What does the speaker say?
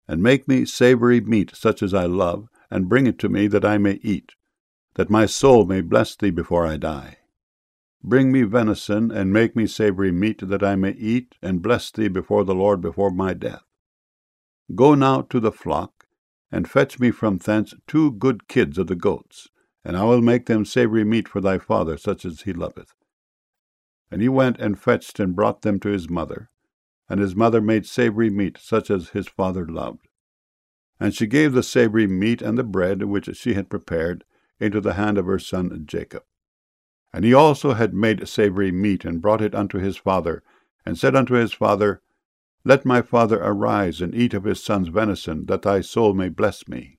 and make me savory meat such as I love, and bring it to me that I may eat, that my soul may bless thee before I die. Bring me venison, and make me savory meat that I may eat, and bless thee before the Lord before my death. Go now to the flock, and fetch me from thence 2 good kids of the goats, and I will make them savory meat for thy father, such as he loveth. And he went and fetched and brought them to his mother, and his mother made savory meat such as his father loved. And she gave the savory meat and the bread which she had prepared into the hand of her son Jacob. And he also had made savory meat, and brought it unto his father, and said unto his father, Let my father arise and eat of his son's venison, that thy soul may bless me.